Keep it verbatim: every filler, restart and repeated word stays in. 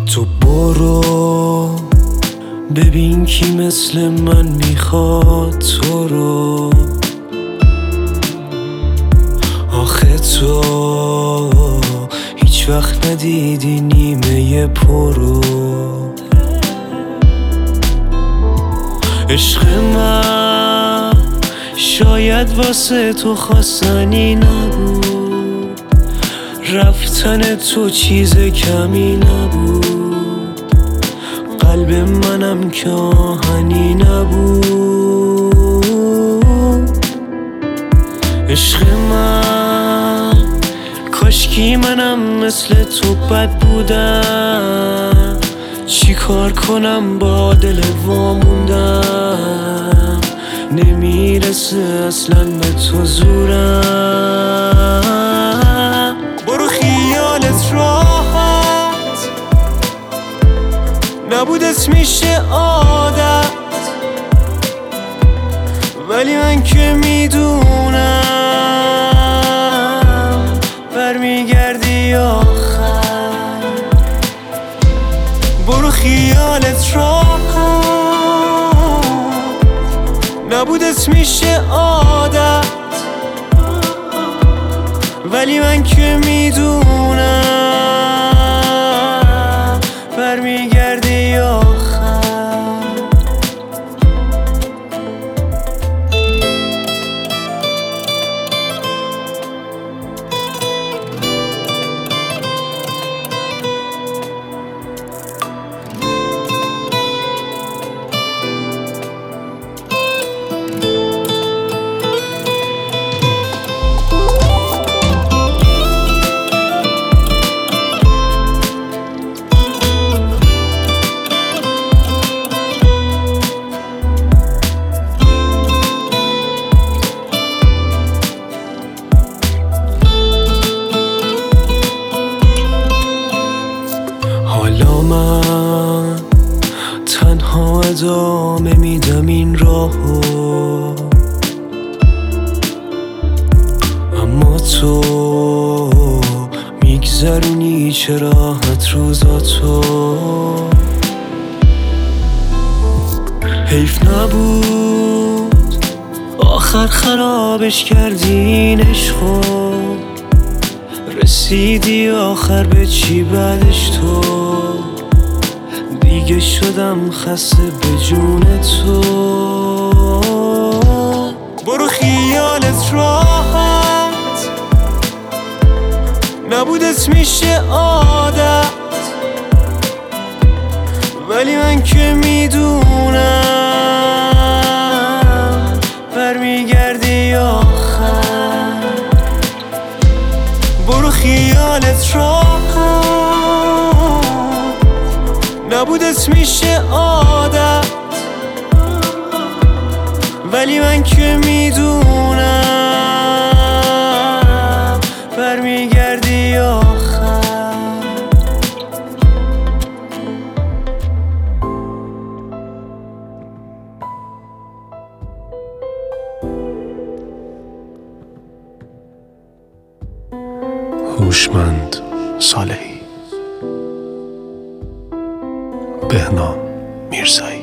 تو برو ببین کی مثل من میخواد تو رو. آخه تو هیچ وقت ندیدی نیمه پرو. عشق من شاید واسه تو خواستنی نبود، رفتن تو چیز کمی نبود، قلب منم که آهنی نبود. عشق من کاشکی منم مثل تو بد بودم، چی کار کنم با دل واموندم، نمیرسه اصلا به تو زورم. برو خیالت راحت نبودت میشه عادت، ولی من که میدونم برمیگردی آخر. برو خیالت راحت نبودت میشه عادت، ولی من که میدونم برمیگردی آخر. حالا من تنها ادامه میدم این راهو، اما تو میگذرونی چه راحت روزاتو. حیف نبود آخر خرابش کردی این عشقو، رسیدی آخر به چی بعدش تو. دیگه شدم خسته به جون تو. برو خیالت راحت نبودت میشه عادت، ولی من که میدونم برمیگردی آخر. برو خیالت راحت نبودت میشه عادت، ولی من که میدونم برمیگردی آخر. هوشمند صالحی، بهنام میرزایی.